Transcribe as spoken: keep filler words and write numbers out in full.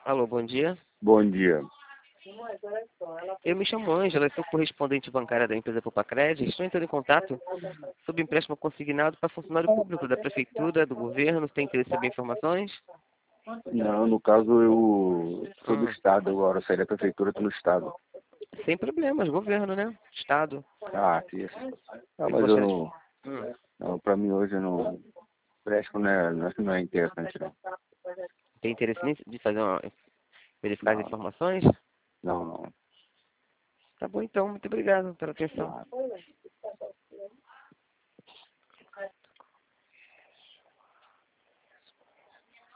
Alô, bom dia. Bom dia. Eu me chamo Ângela, sou correspondente bancária da empresa Popacred. Estou entrando em contato sobre empréstimo consignado para funcionário público da Prefeitura, do Governo. Você tem interesse em saber informações? Não, no caso eu sou do Hum, Estado agora, eu saí da Prefeitura, estou no Estado. sem problemas, Governo, né? Estado. Ah, isso. Ah, Você mas eu gostaria de... não, Hum, não para mim hoje eu não, préstimo não é, não é não é interessante não. tem interesse nisso, de fazer uma... verificar as Não, informações? não, não. Tá bom então, muito obrigado pela atenção. não.